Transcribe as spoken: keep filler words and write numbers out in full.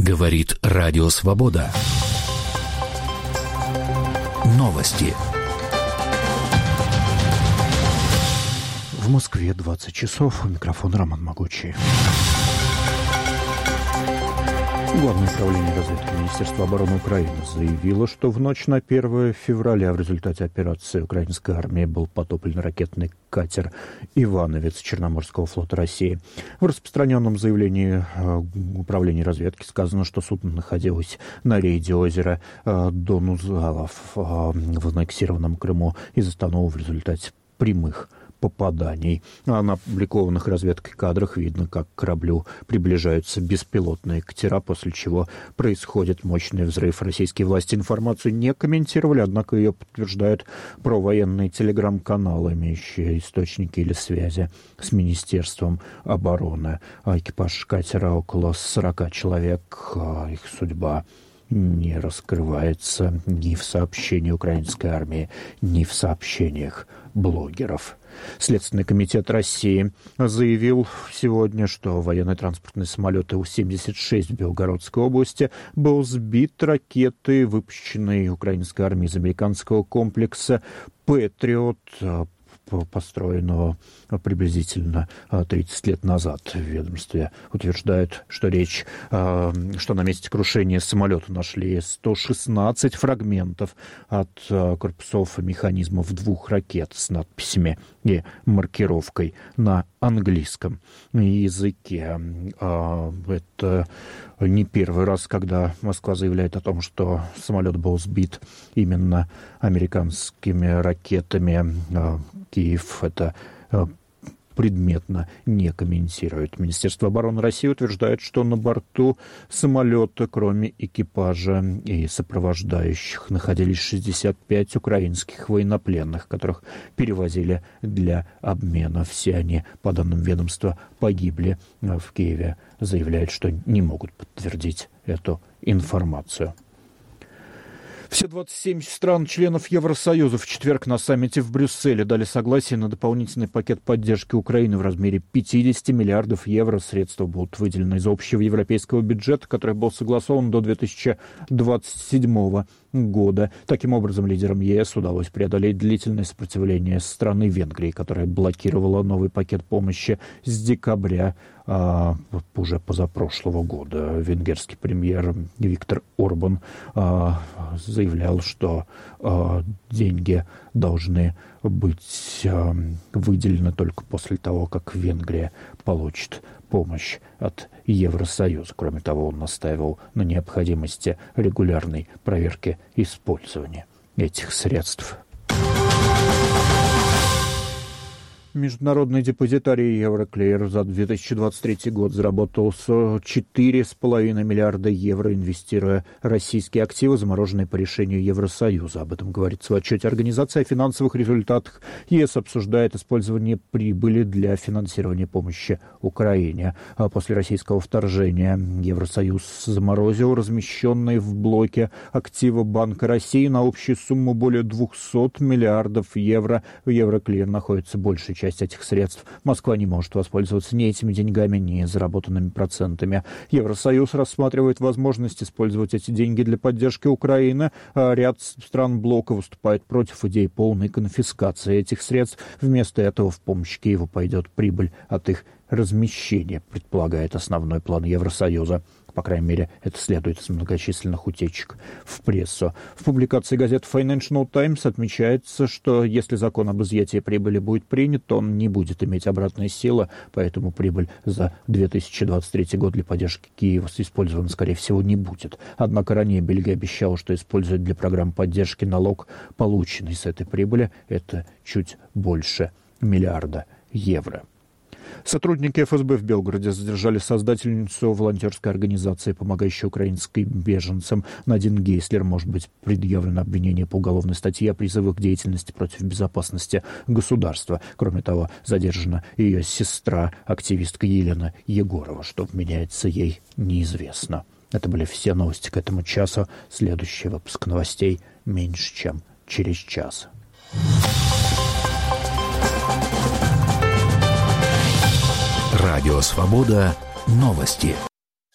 Говорит Радио Свобода. Новости. В Москве двадцать часов. У микрофона Роман Могучий. Главное управление разведки Министерства обороны Украины заявило, что в ночь на первое февраля в результате операции украинской армии был потоплен ракетный катер «Ивановец» Черноморского флота России. В распространенном заявлении управления разведки сказано, что судно находилось на рейде озера Донузалов в аннексированном Крыму и затонуло в результате прямых попаданий. А на опубликованных разведкой кадрах видно, как к кораблю приближаются беспилотные катера, после чего происходит мощный взрыв. Российские власти информацию не комментировали, однако ее подтверждают провоенные телеграм-каналы, имеющие источники или связи с Министерством обороны. Экипаж катера около сорока человек. Их судьба не раскрывается ни в сообщении украинской армии, ни в сообщениях блогеров. Следственный комитет России заявил сегодня, что военный транспортный самолет Ил семьдесят шесть в Белгородской области был сбит ракетой, выпущенной украинской армией из американского комплекса «Патриот», построенного приблизительно тридцать лет назад. В ведомстве утверждают, что речь, что на месте крушения самолета нашли сто шестнадцать фрагментов от корпусов и механизмов двух ракет с надписями и маркировкой на английском языке. Это не первый раз, когда Москва заявляет о том, что самолет был сбит именно американскими ракетами. Киев это предметно не комментирует. Министерство обороны России утверждает, что на борту самолета, кроме экипажа и сопровождающих, находились шестьдесят пять украинских военнопленных, которых перевозили для обмена. Все они, по данным ведомства, погибли. В Киеве заявляют, что не могут подтвердить эту информацию. Все двадцать семь стран-членов Евросоюза в четверг на саммите в Брюсселе дали согласие на дополнительный пакет поддержки Украины в размере пятьдесят миллиардов евро. Средства будут выделены из общего европейского бюджета, который был согласован до две тысячи двадцать седьмого года. Таким образом, лидерам ЕС удалось преодолеть длительное сопротивление страны Венгрии, которая блокировала новый пакет помощи с декабря а, уже позапрошлого года. Венгерский премьер Виктор Орбан а, заявлял, что а, деньги должны быть а, выделены только после того, как Венгрия получит помощь от Евросоюза. Кроме того, он настаивал на необходимости регулярной проверки использования этих средств. Международный депозитарий Евроклир за две тысячи двадцать третий год заработал четыре с половиной миллиарда евро, инвестируя российские активы, замороженные по решению Евросоюза. Об этом говорится в отчете организации. О финансовых результатах ЕС обсуждает использование прибыли для финансирования помощи Украине. А после российского вторжения Евросоюз заморозил размещенные в блоке активы Банка России на общую сумму более двухсот миллиардов евро. В Евроклир находится большая часть Часть этих средств. Москва не может воспользоваться ни этими деньгами, ни заработанными процентами. Евросоюз рассматривает возможность использовать эти деньги для поддержки Украины. А ряд стран блока выступает против идеи полной конфискации этих средств. Вместо этого в помощь Киеву пойдет прибыль от их размещения, предполагает основной план Евросоюза. По крайней мере, это следует из многочисленных утечек в прессу. В публикации газеты Financial Times отмечается, что если закон об изъятии прибыли будет принят, то он не будет иметь обратной силы, поэтому прибыль за две тысячи двадцать третий год для поддержки Киева использована, скорее всего, не будет. Однако ранее Бельгия обещала, что использует для программ поддержки налог, полученный с этой прибыли, это чуть больше миллиарда евро. Сотрудники эф эс бэ в Белгороде задержали создательницу волонтерской организации, помогающей украинским беженцам. Надин Гейслер может быть предъявлено обвинение по уголовной статье о призывах к деятельности против безопасности государства. Кроме того, задержана ее сестра, активистка Елена Егорова. Что вменяется ей, неизвестно. Это были все новости к этому часу. Следующий выпуск новостей меньше, чем через час. Радио Свобода. Новости.